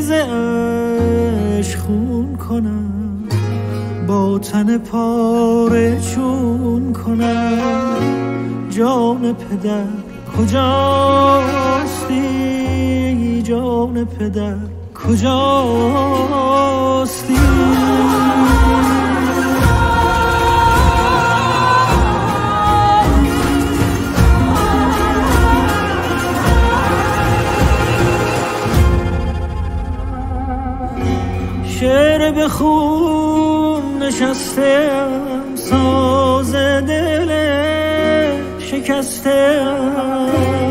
ز عشق خون کنم، با تن پاره چون کنم. جان پدر کجاستی؟ جان پدر کجاستی؟ شعر به خون نشستم، ساز دل شکستم.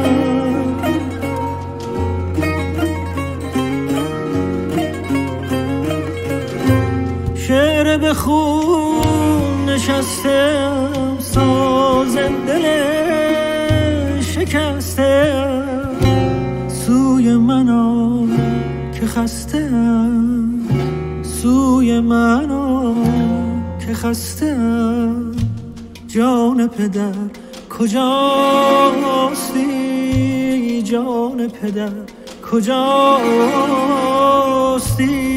شعر به خون نشستم، ساز دل شکستم. سوی من آ که خستم، سوی من آ که خستم. جان پدر کجاستی؟ جان پدر کجاستی؟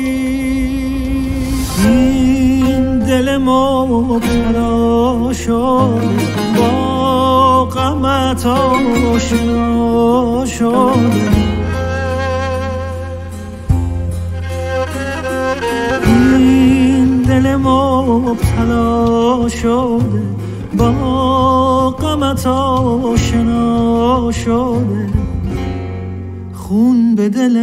این دل مبتلا شده، با غمت آشنا شده. این دل مبتلا شده، با غمت آشنا شده. خون به دل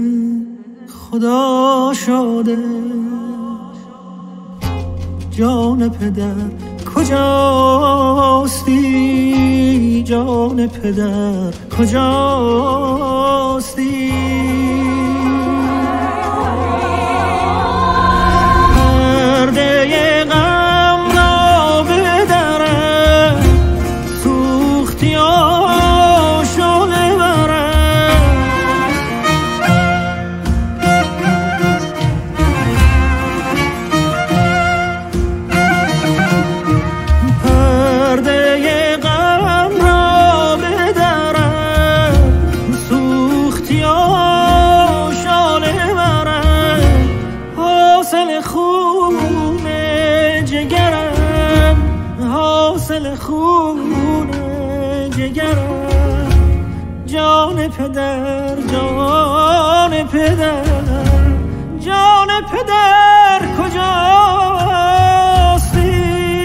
خدا شده. جان پدر کجاستی؟ جان پدر کجاستی؟ پرده غم را بدرم، سوختی آشاله برم. پرده غم را بدرم، سوختی آشاله برم. حاصل خون جگرم، حاصل خون جگرم. جان پدر، جان پدر، جان پدر کجاستی؟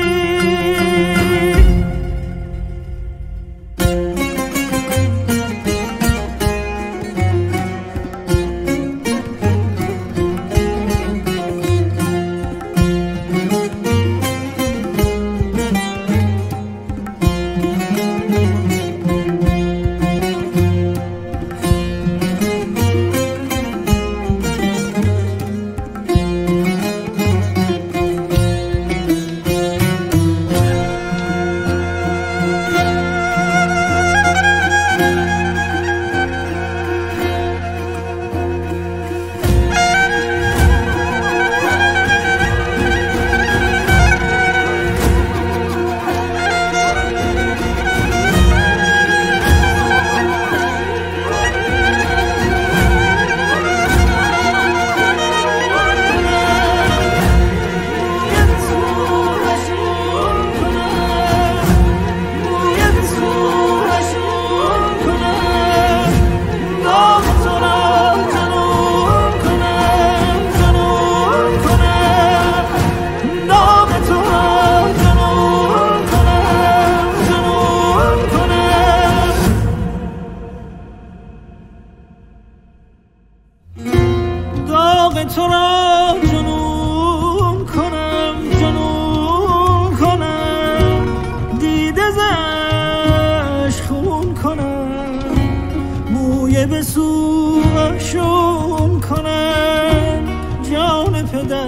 تو را جنون کنم، جنون کنم. دیده زش خون کنم، موی به سوشون کنم. جان پدر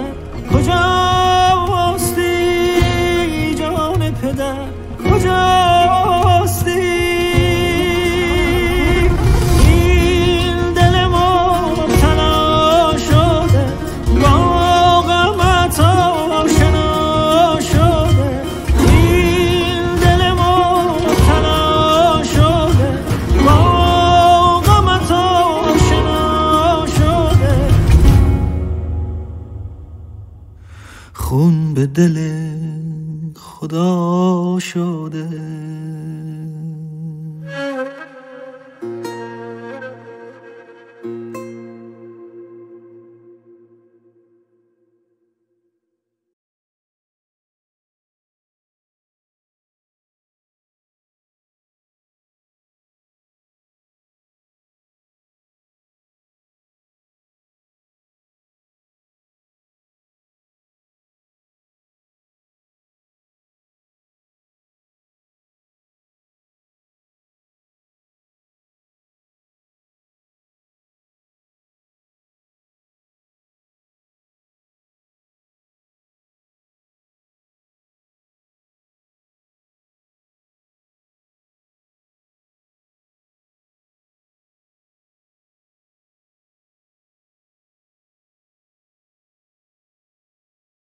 کجاستی؟ جان پدر کجاستی؟ خون به دل خدا شده.